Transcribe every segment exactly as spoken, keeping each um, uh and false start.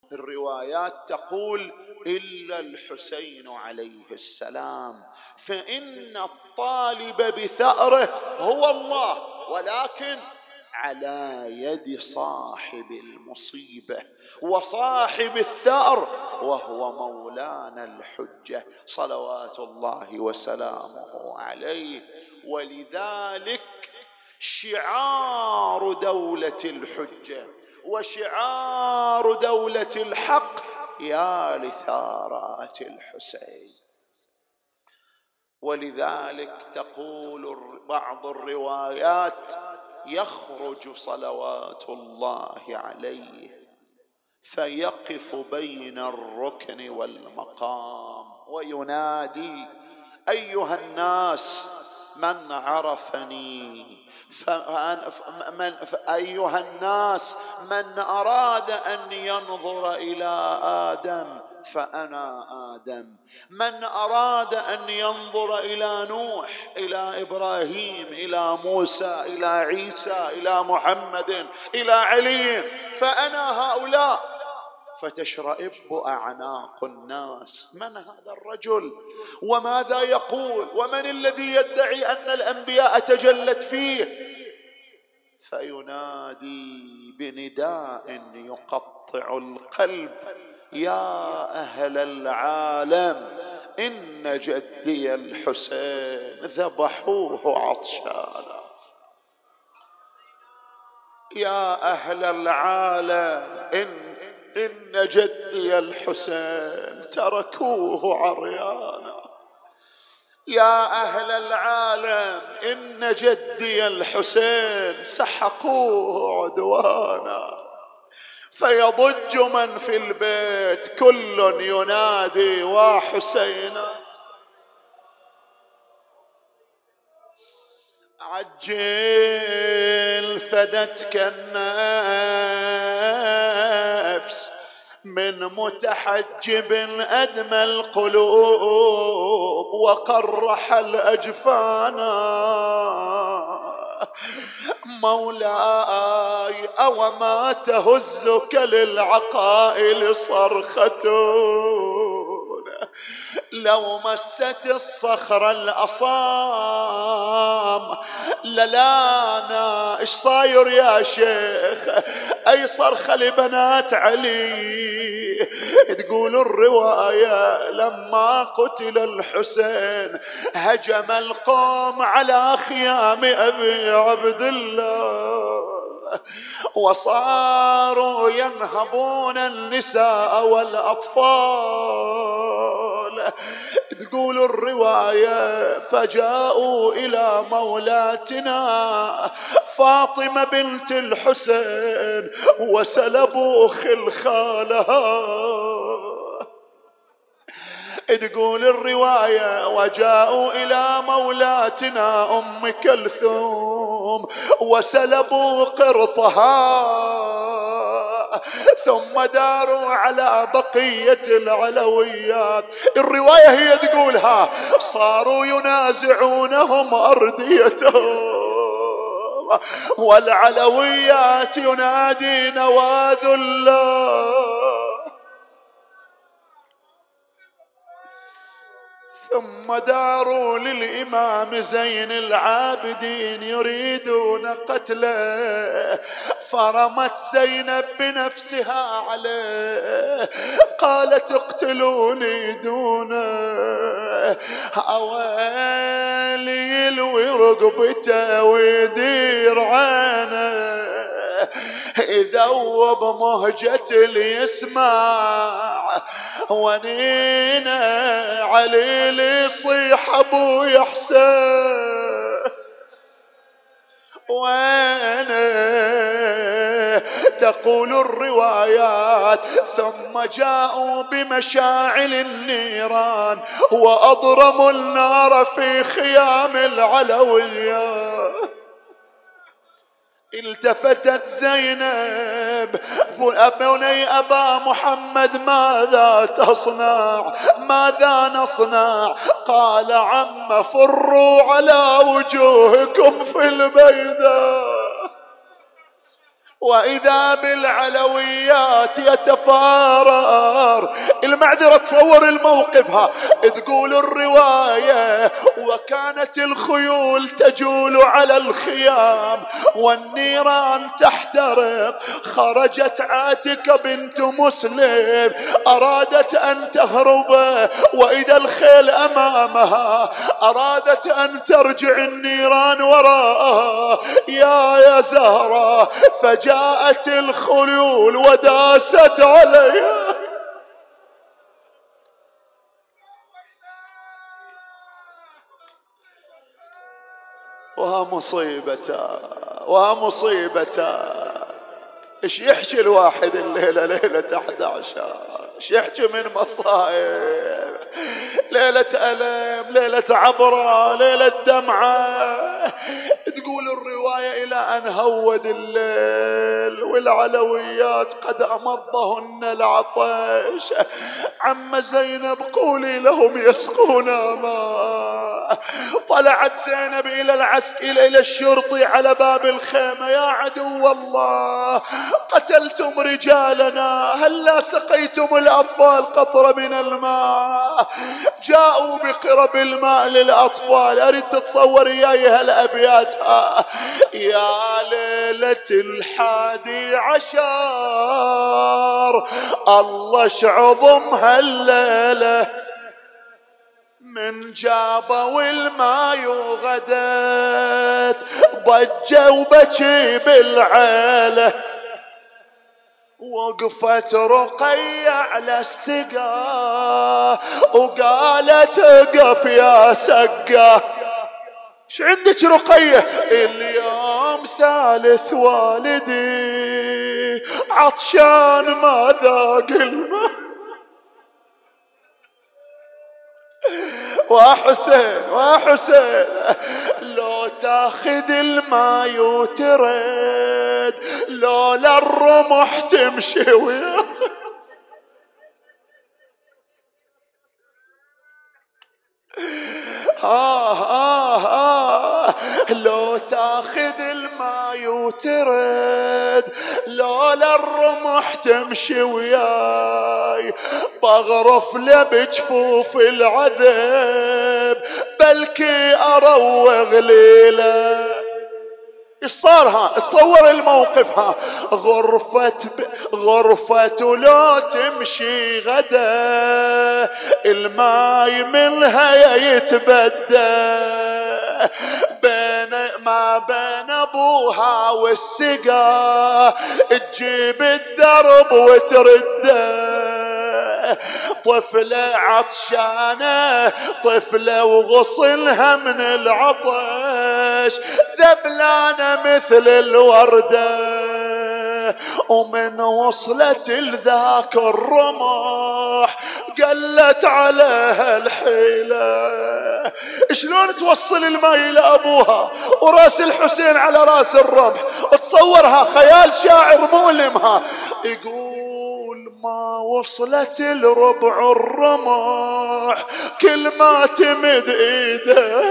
الروايات تقول إلا الحسين عليه السلام، فإن الطالب بثأره هو الله، ولكن على يد صاحب المصيبة وصاحب الثأر وهو مولانا الحجة صلوات الله وسلامه عليه. ولذلك شعار دولة الحجة وشعار دولة الحق يا لثارات الحسين. ولذلك تقول بعض الروايات يخرج صلوات الله عليه فيقف بين الركن والمقام وينادي أيها الناس من عرفني فمن أيها الناس من أراد أن ينظر إلى آدم فأنا آدم، من أراد أن ينظر إلى نوح إلى إبراهيم إلى موسى إلى عيسى إلى محمد إلى علي فأنا هؤلاء. فتشرئب أعناق الناس، من هذا الرجل وماذا يقول ومن الذي يدعي أن الأنبياء تجلت فيه؟ فينادي بنداء يقطع القلب يا أهل العالم إن جدي الحسين ذبحوه عطشانا، يا أهل العالم إن إن جدي الحسين تركوه عريانا، يا أهل العالم إن جدي الحسين سحقوه عدوانا. فيضج من في البيت كل ينادي وحسينا. عجل فدتك النفس من متحجب أدمى القلوب وقرح الأجفانا، مولاي أو ما تهزك للعقائل صرخة لو مست الصخر الأصام للانا. ايش صاير يا شيخ؟ اي صرخة لبنات علي. تقول الرواية لما قتل الحسين هجم القوم على خيام أبي عبد الله وصاروا ينهبون النساء والأطفال. تقول الرواية فجاءوا إلى مولاتنا فاطمة بنت الحسين وسلبوا خلخالها. تقول الرواية وجاءوا إلى مولاتنا أم كلثوم وسلبوا قرطها ثم داروا على بقية العلويات. الرواية هي تقولها صاروا ينازعونهم أرديتهم والعلويات ينادي نواذ الله. ثم داروا للإمام زين العابدين يريدون قتله فرمت زينب بنفسها عليه قالت اقتلوني دونه. أويلي يلوي رقبته ويدير عينه يذوب مهجة اللي يسمع ونينا علي يصيح ابو يحسن وين. تقول الروايات ثم جاءوا بمشاعل النيران وأضرموا النار في خيام العلوية. التفتت زينب بني أبا محمد ماذا تصنع ماذا نصنع؟ قال عم فروا على وجوهكم في البيداء. وإذا بالعلويات يتفارر. المعذرة تصور الموقفها، تقول الرواية وكانت الخيول تجول على الخيام والنيران تحترق. خرجت عاتكة بنت مسلم أرادت أن تهرب وإذا الخيل أمامها، أرادت أن ترجع النيران وراءها. يا يا زهرة، فجاءت الخيول وداست عليها. وها مصيبته وها مصيبته. ايش يحكي الواحد الليلة ليلة أحد عشر؟ ايش يحكي من مصائب؟ ليلة ألم، ليلة عبرة، ليلة دمعة. تقول الرواية إلى أن هود الليل والعلويات قد أمضهن العطش. عم زينب قولي لهم يسقونا ماء. طلعت زينب إلى العسكر إلى الشرطي على باب الخيمة. يا عدو الله، قتلتم رجالنا، هلا سقيتم الأطفال قطرة من الماء. جاءوا بقرب الماء للأطفال. أريد تتصور ياي هالأبياتها. يا ليلة الحادي عشر الله شعظم هالليلة، من جابه والماء وغدت ضجة وبكي بالعيلة. وقفت رقية على السقا وقالت اقف يا سقا. ايش عندك رقية؟ اليوم ثالث والدي عطشان ما ذاق الماء. وحسين وحسين لو تاخذ الماء وترد، لولا الرمح تمشي وياه. آه آه آه لو تاخذ الماء وترد، لولا الرمح تمشي وياي. بغرف له بجفوف العذب بلكي اروغ ليله. ايش صارها؟ تصور الموقف. ها غرفة ب... غرفة لو تمشي غدا الماي منها يتبدى. بين ما بين ابوها والسقا تجيب الدرب وترده. طفلة عطشانة طفلة وغصنها من العطش ذبلانة مثل الوردة. ومن وصلت لذاك الرمح قلت عليها الحيلة. شلون توصل الماء إلى أبوها وراس الحسين على راس الرمح؟ تصورها خيال شاعر مؤلمها. يقول ما وصلت الربع الرمح كل ما تمد ايده.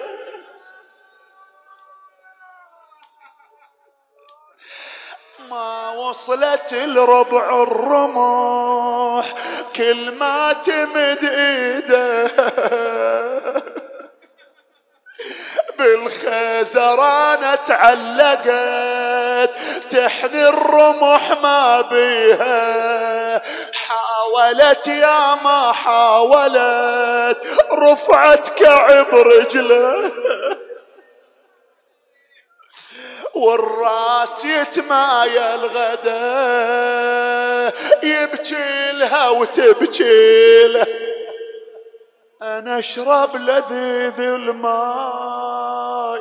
ما وصلت الربع الرمح كل ما تمد ايده. بالخزرانة تعلقت تحني الرمح ما بيها. حاولت يا ما حاولت رفعت كعب رجله. والراس يتمايل غدا يبكي لها وتبكي له. انا اشرب لذيذ الماء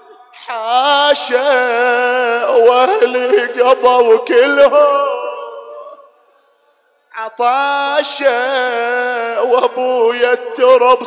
حاشا واهلي قضوا كلهم عطاشا وابويا الترب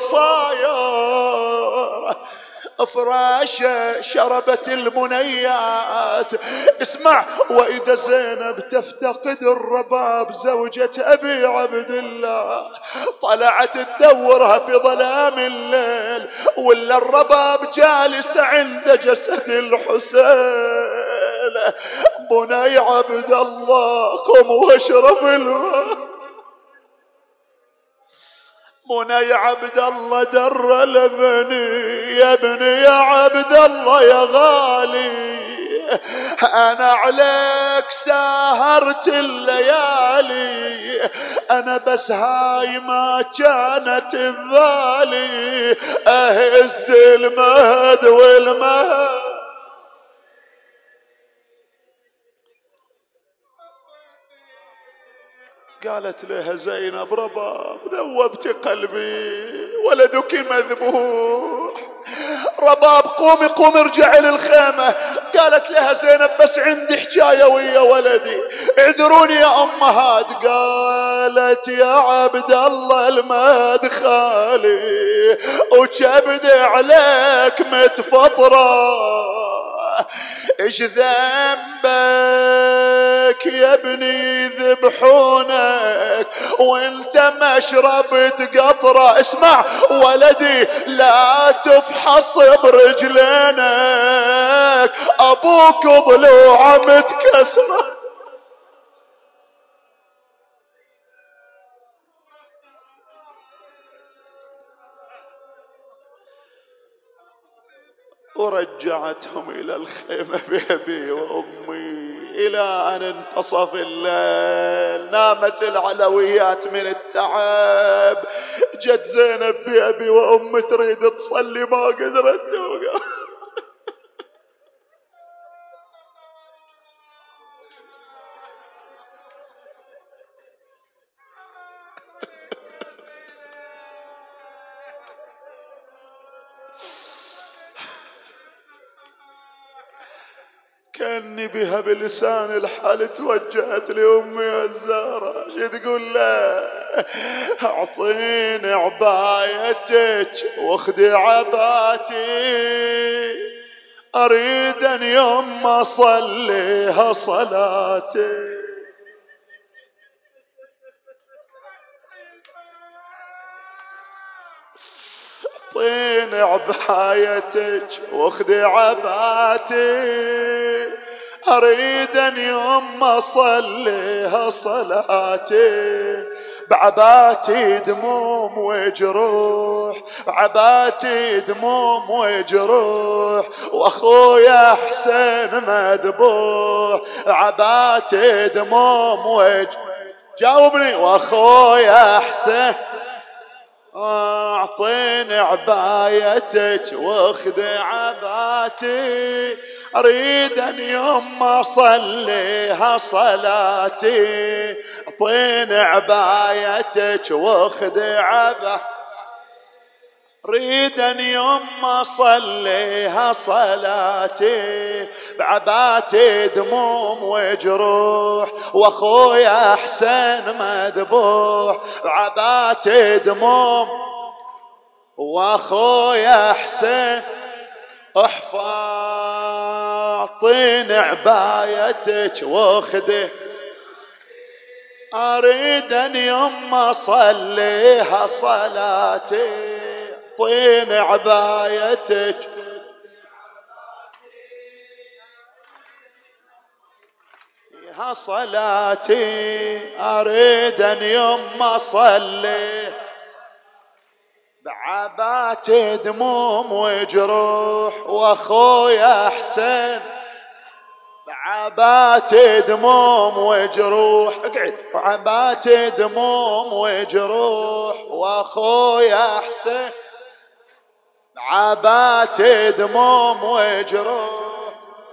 صاير فراشة شربت المنيات. اسمع، وإذا زينب تفتقد الرباب زوجة أبي عبد الله طلعت تدورها في ظلام الليل ولا الرباب جالس عند جسد الحسين. بني عبد الله قم واشرب الماء. بني عبد الله در لبني يا ابني يا عبد الله يا غالي، أنا عليك سهرت الليالي، أنا بس هاي ما كانت ببالي أهز المهد والمهد. قالت لها زينب رباب ذوبت قلبي ولدك مذبوح. رباب قومي قومي ارجعي للخيمة. قالت لها زينب بس عندي حكاية ويا ولدي اعذروني يا امهات. قالت يا عبد الله المدخالي وكبد عليك متفطرة، ايش ذنبك يا ابني ذبحونك وانت ما شربت قطرة. اسمع ولدي لا تفحص برجلينك ابوك ضلوعه متكسره. ورجعتهم إلى الخيمة بأبي وأمي إلى أن انتصف الليل. نامت العلويات من التعب. جت زينب بأبي وأمي تريد تصلي ما قدرت توقف. كأني بها بلسان الحال توجهت لأمي الزهراء. شو تقول له؟ أعطيني عبايتك واخدي عباتي أريد أن يوم أصليها صلاتي. اعطيني عبايتك واخدي عباتي اريد ان يوم اصليها صلاتي. بعباتي دموم وجروح، عباتي دموم وجروح واخويا حسين مذبوح. عباتي دموم وجروح جاوبني واخويا حسين. اعطيني عبايتك واخذ عباتي اريد ان يوم اصليها صلاتي. اعطيني عبايتك واخذ عباتي اريد ان يوم اصليها صلاتي. بعباتي دموم وجروح واخويا حسين مذبوح. بعباتي دموم واخويا حسين احفظ. اعطيني عبايتك واخذه اريد ان يوم اصليها صلاتي. اعطيني عبايتك فيها صلاتي اريد ان يوم اصلي. بعباتي دموم وجروح واخويا حسين. بعباتي دموم وجروح اقعد. بعباتي دموم وجروح واخويا حسين. بعباتي دموم وجروح.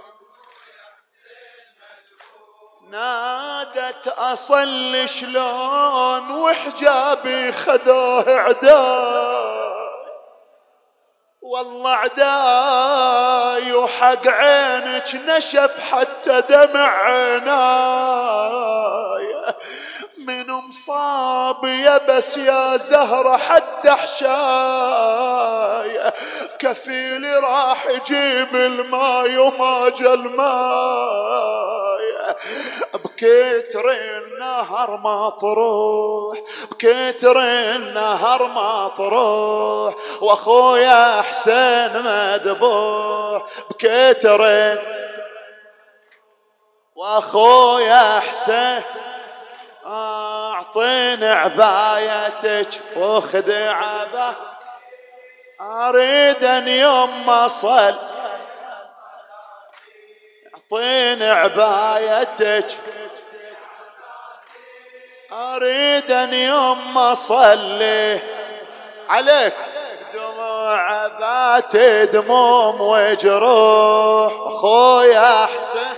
نادت اصلي شلون وحجابي خداه عداي. والله عداي وحق عينك نشف حتى دمع عيناي. من مصاب يا بس يا زهرة حتى حشاي. كفيلي راح يجيب الماي وما جا الماي. بكتر النهر ما تروح بكتر النهر ما تروح واخويا حسين مذبوح. بكتر واخويا حسين اعطيني عبايتك وخذ عبا اريد ان يوم ما صل اعطيني عبايتك اريد ان يوم ما صلي عليك دموع ذات دموم وجروح اخويا حسين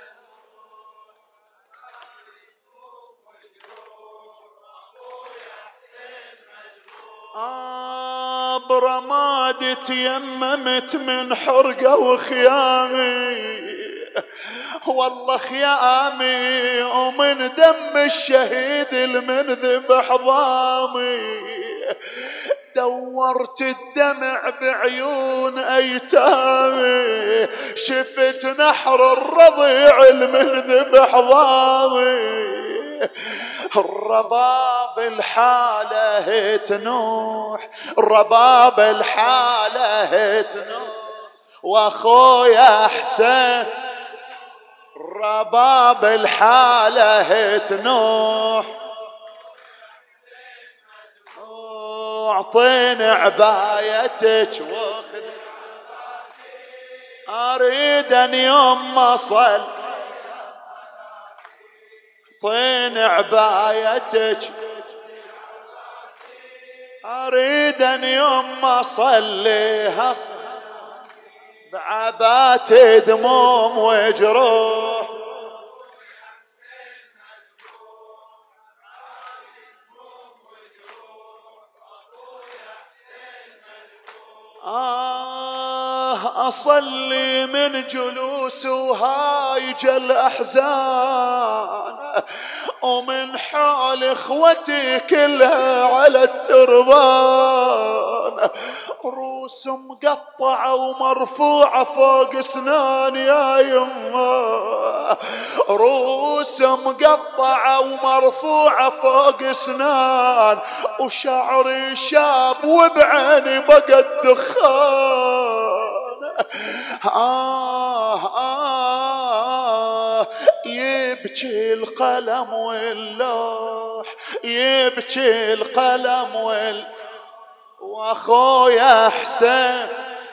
برماد تيممت من حرقة وخيامي والله خيامي ومن دم الشهيد المنذب حضامي دورت الدمع بعيون ايتامي شفت نحر الرضيع المنذب حضامي الرباب الحالة تنوح الرباب الحالة تنوح واخويا حسين الرباب الحالة تنوح اعطيني عبايتك واخذ اريد ان يوم ما صل اعطيني عبايتك اريد ان يوم ما صليها بعبات دموم وجروح آه أصلي من جلوس وهايج الأحزان ومن حال إخوتي كلها على التربان رؤوس مقطعة ومرفوعة فوق سنان يا يمه رؤوس مقطعة ومرفوعة فوق سنان وشعري شاب وبعيني بقى الدخان آه آه يبكي القلم واللوح يبكي القلم واللوح واخويا حسين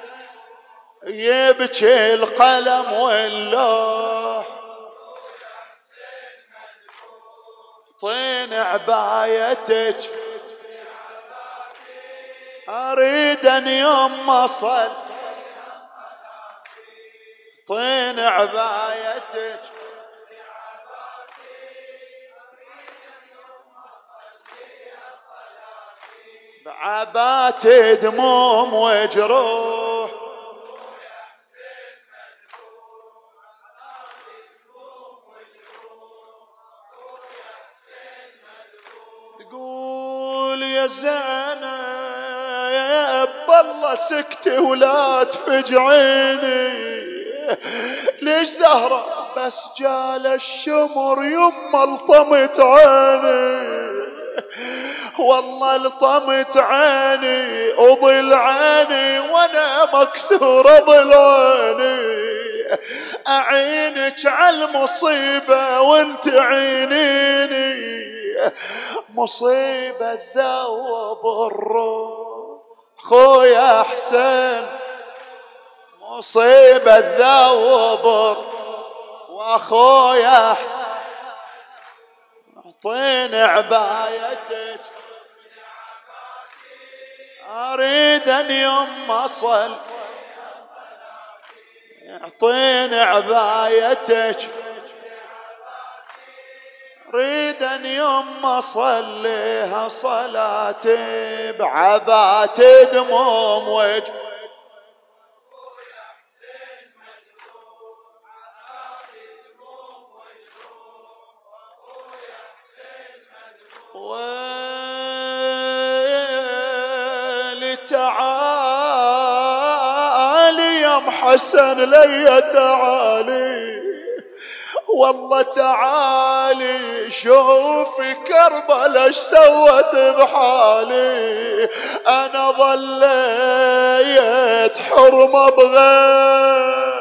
يبكي القلم واللوح طين عبايتك اريد ان يوم ما صل طين عبايتك بعبات دموم وجروح تقول يا زينب بالله سكتي ولا تفجعيني ليش زهرة بس جال الشمر يما لطمت عيني والله لطمت عيني وضل عيني وانا مكسورة ضل عيني اعينك على المصيبة وانت عينيني مصيبة ذوب الروح خويا حسين مصيبة ذوب واخويا حسين اعطيني عبايتك اريد ان يوم اصل اعطيني عبايتك اريد ان يوم اصليها صلاتي بعبات دموم وجه ويلي تعالي يا محسن لي تعالي والله تعالي شوفي كربلاء ايش سوت بحالي انا ظليت حرمة بغير